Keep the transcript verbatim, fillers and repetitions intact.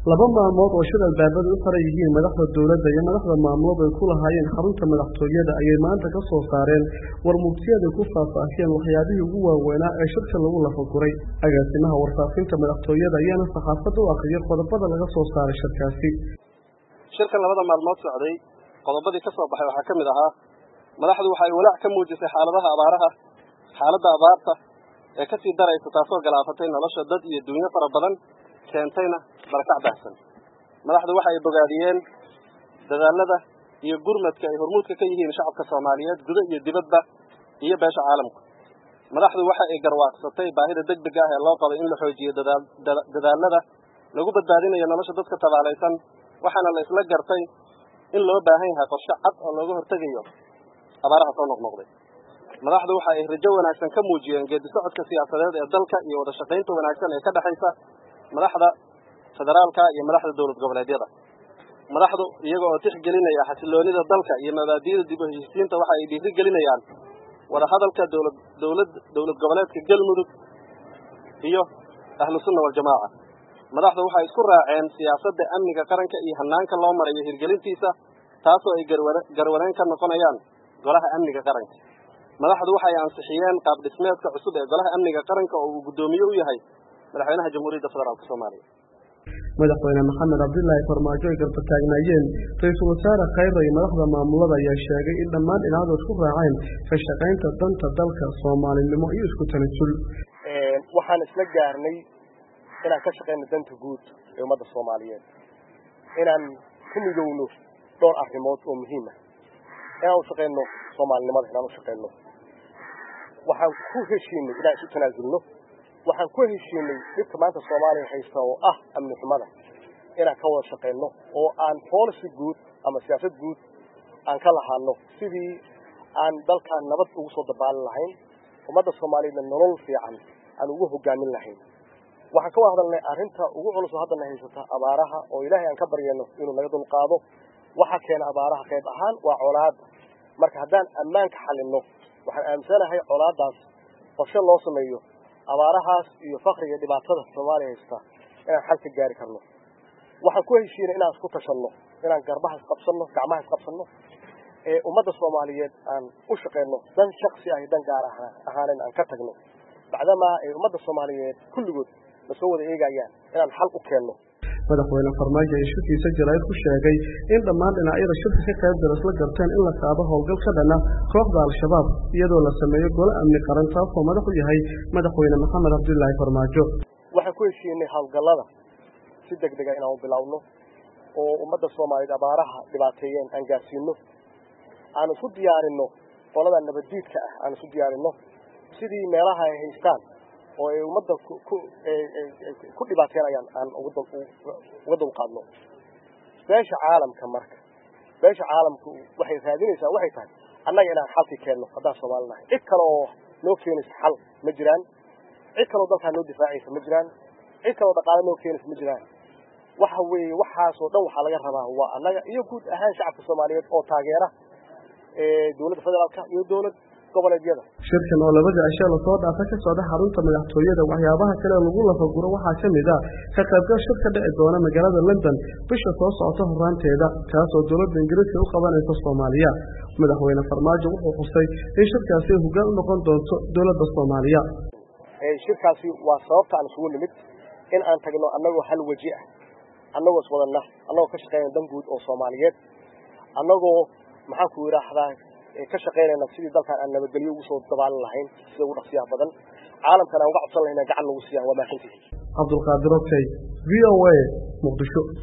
laba maalmood oo shir albaabada u xiran yihiin madaxda dawladda iyo madaxda maamulada ay ku lahaayeen xarunta madaxtooyada ayay maanta ka soo saareen war muftiyeed ay ku faahfaahiyeen waxyaabihii ugu waaweynaa ee shirka lagu lafaguray agaasimaha warfaafinta madaxtooyada ayaana saxaafadda u akhriyay qodobada laga soo saaray shirkaasi. shirkan labada maalmood socday qodobadii ka soo baxay waxaa ka mid ahaa madaxdu waxay walaac ka muujisay xaaladaha abaaraha xaaladda abaarta ee ka sii daraysa taasoo galaafatay nolosha dad iyo dunyo fara badan keentayna barakac baahsan. madaxdu waxa ay bogaadiyeen dadaalada iyo gurmadka ay hormuudka ka yihiin shacabka Soomaaliyeed gudo iyo dibadba iyo beesha caalamka. madaxdu waxa ay garwaaqsatay baahida degdega ah ee loo qabo in la xoojiyo dadaalada lagu badbaadinayo nolosha dadka tabaalaysan waxaana la isla gartay in loo baahan yahay qorshe cad oo looga hortagayo abaaraha soo noqnoqday. madaxdu waxa ay rajo wanaagsan ka muujiyeen geedi socodka siyaasadeed ee dalka iyo wada shaqaynta wanaagsan ee ka dhaxaysa madaxda federaalka iyo madaxda dawlad goboleedyada. madaxdu iyaga oo tixgelinaya xasiloonida dalka iyo mabaadi'da dib u heshiisiinta waxa ay dhiirigelinayaan wada hadalka dawlad dawlad dawlad goboleedka Galmudug iyo ahlu sunna wal jamaa. madaxdu waxay isku raaceen siyaasadda amniga qaranka iyo hanaanka loo marayo hirgelintiisa taasoo ay garwadeen ka noqonayaan golaha amniga qaranka. madaxdu waxay ansixiyeen qaab dhismeedka cusub ee golaha amniga qaranka oo uu gudoomiye u yahay madaxweynaha jamhuuriyadda federaalka Soomaaliya. madaxweyne Maxamed Cabdullaahi Farmaajo ay garba taagnaayeen ra'iisul wasaare Khayre iyo madaxda maamulada ayaa sheegay in dhammaan dhinacyadu isku raaceen ka shaqaynta danta dalka Soomaalinimo iyo isku tanaasul. ee waxaan isla gaarnay inaan ka shaqeyno danta guud ee ummadda Soomaaliyeed inaan ku midowno dhowr arrimood oo muhiim ah inaan u shaqeyno Soomaalinimada inaan u shaqeyno waxaan ku heshiinay inaan isu tanaasulno waxaan ku heshiinay dhibka maanta Soomaaliya haysta oo ah amni xumada inaan ka wada shaqeyno oo aan policy guud ama siyaasad guud aan ka lahaano sidii aan dalkan nabad ugu soo dabaalin lahayn ummadda Soomaaliyeed nolol fiican aan ugu hogaamin lahayn. waxaan ka wada hadalnay arrinta ugu culus oo hadda haysata abaaraha oo Ilaahay aan ka baryayno inuu naga dul qaado waxa keena abaaraha qayb ahaan waa colaad marka haddaan ammaanka xalino waxaan aaminsanahay colaadaas qorshe loo sameeyo abaarahaas iyo faqriga dhibaatada Soomaaliya haysta inaan xal ka gaari karno. waxaan ku heshiinay inaan isku tashanno inaan garbaha isqabsanno gacmaha isqabsanno ee ummadda Soomaaliyeed aan u shaqeyno dan shakhsi ah dan gaar ah ahaanan aan ka tagno bacdama ay ummadda Soomaaliyeed kulligood la soo wada eegayaan inaan xal u keenno. madaxweyne Farmaajo ayaa shirkiisa jaraa'id ku sheegay in dhammaan dhinacyada shirka ka qayb galay isla garteen in la qaado howlgal ka dhana kooxda al-shabaab iyadoo la sameeyo gole amni qaran taasoo madax u yahay madaxweyne Maxamed Cabdullaahi Farmaajo. waxaan ku heshiinay howlgallada si degdeg ah inaan u bilowno oo ummadda Soomaaliyeed abaaraha dhibaateeyeen aan gaarsiino aan isku diyaarino qolada nabadiidka ah aan isku diyaarino sidii meelaha ay haystaan oo ay ummadda ku ku dhibaateeyaan aan ugu dul qaadno. beesha caalamka marka beesha caalamku waxay raadinaysaa waxay tahay annaga inaan xalki keenno haddaan Soomaalinahay cid kale oo noo keenaysa xal ma jiraan cid kale oo dalka noo difaacaysa ma jiraan cid kale oo dhaqaale noo keenaysa ma jiraan waxa weeye waxaas oo dhan waxaa laga rabaa waa annaga iyo guud ahaan shacabka Soomaaliyeed oo taageera ee dawladda federaalka iyo dawlad goboleedyada. shirkan oo labada cisho la soo dhaafay ka soo xarunta madaxtooyada waxyaabaha kale lagu lafaguro waxaa ka mid ah ka qaybgal shirka dhici doona magaalada London bisha soo socota horaanteeda kaas oo dawladda Ingiriiska u qabanayso Soomaaliya. madaxweyne Farmaajo wuxuu xusay in shirkaasi hoggaan u noqon doonto dawladda Soomaaliya. ee shirkaasi waa sababta aan isugu nimid in aan tagno annagoo hal waji ah annagoo iswadana annagoo ka shaqeynayna dan guud oo Soomaaliyeed annagoo maxaan ku yiraahdaa ka shaqeynayna sidii dalkan aan nabadgelyo ugu soo dabaalin lahayn sida ugu dhaqsiyaha badan caalamkana uga codsan lahayn gacan lagu siiyaa waa maaxintii. Cabdulqaadir Oktay V O A Muqdisho.